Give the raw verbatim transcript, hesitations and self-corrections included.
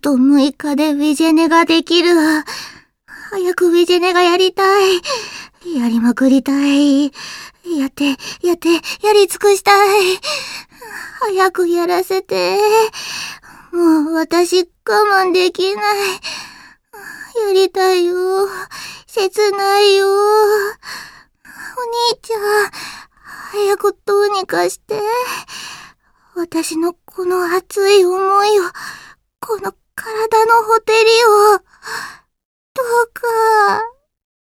とむいかでウィジェネができる。早くウィジェネがやりたい。やりまくりたい。やって、やって、やり尽くしたい。早くやらせて。もう私我慢できない。やりたいよ。切ないよ。お兄ちゃん、早くどうにかして。私のこの熱い思いを、この体のほてりを、どうか。